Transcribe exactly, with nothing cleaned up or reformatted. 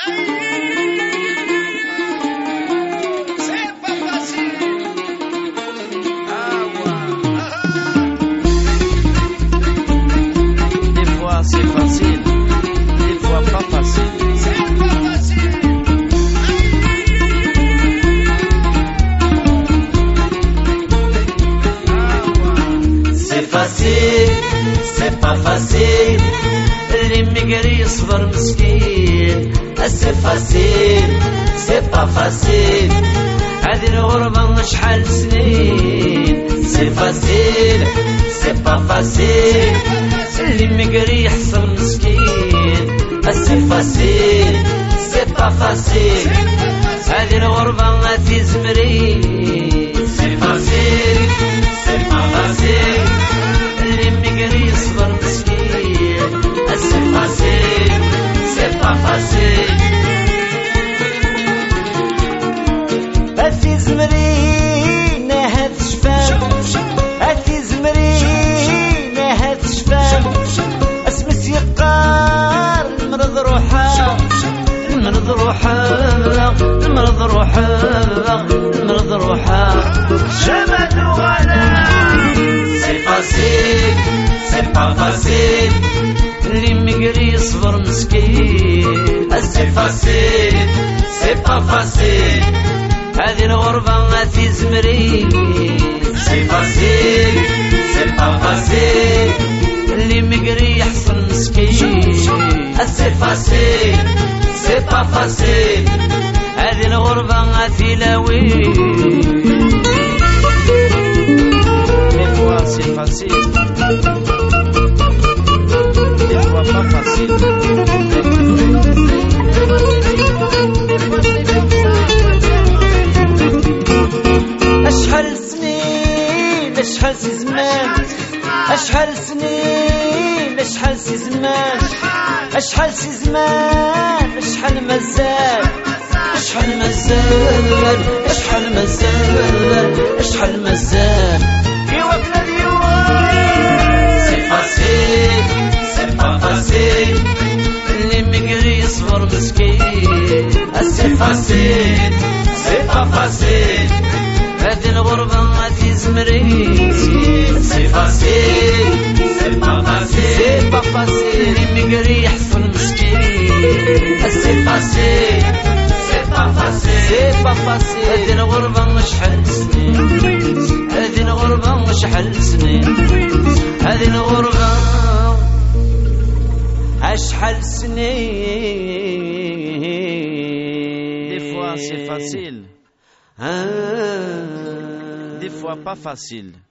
C'est facile, des fois pas facile. C'est pas facile. C'est facile, c'est pas facile. L'immigré يصبر مسكين. C'est facile, c'est pas facile. هذه الغربة شحال سنين. C'est facile, c'est pas facile. l'immigré يحصل مسكين. C'est facile, c'est pas facile. هذه الغربة في زمرين. C'est facile, c'est pas facile. l'immigré يصبر مسكين. C'est facile, c'est pas facile. في زمرين هاد شفام. في زمرين هاد شفام. اسمس يقار المرض روحا. المرض روحا المرض روحا المرض روحا. جمد وغلا. C'est facile, c'est pas facile. l'immigré يصبر مسكين. C'est facile, c'est pas facile. هذه الغربة في زمرين. C'est facile, c'est pas facile. l'immigré يحصل مسكين. C'est facile, c'est pas facile. هذه الغربة في لاوين. Des fois c'est facile, des fois pas facile. أشحال سنين أشحال سي زمان. أشحال سنين أشحال سي زمان. أشحال سي زمان أشحال مازال. أشحال مازال أشحال مازال أشحال مازال. إيوا بلادي C'est facile, c'est pas facile. l'immigré يصبر مسكين. C'est facile, c'est pas facile. هذه الغربة في زمرين. C'est facile, c'est pas facile. C'est pas facile. l'immigré يحصل مسكين. C'est facile, c'est pas facile. C'est pas facile. هذه الغربة شحال سنين. هذه الغربة شحال سنين. هذه الغربة شحال سنين. Des fois c'est facile, des fois pas facile.